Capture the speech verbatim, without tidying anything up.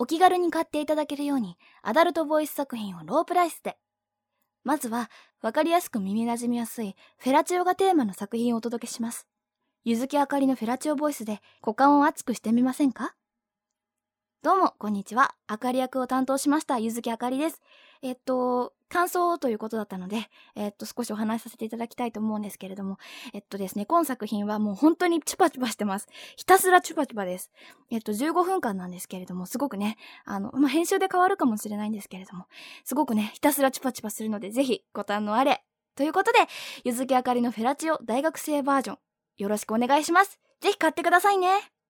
お気軽に買っていただけるようにアダルトボイス作品をロープライスで。まずはわかりやすく耳なじみやすいフェラチオがテーマの作品をお届けします。ゆずきあかりのフェラチオボイスで股間を熱くしてみませんか？どうもこんにちは、あかり役を担当しましたゆずきあかりです。えっと感想ということだったので、えっと少しお話しさせていただきたいと思うんですけれども、えっとですね今作品はもう本当にチュパチュパしてます。ひたすらチュパチュパです。えっとじゅうごふんかんなんですけれども、すごくねあのまあ、編集で変わるかもしれないんですけれども、すごくねひたすらチュパチュパするので、ぜひご堪能あれということで、ゆずきあかりのフェラチオ大学生バージョンよろしくお願いします。ぜひ買ってくださいね。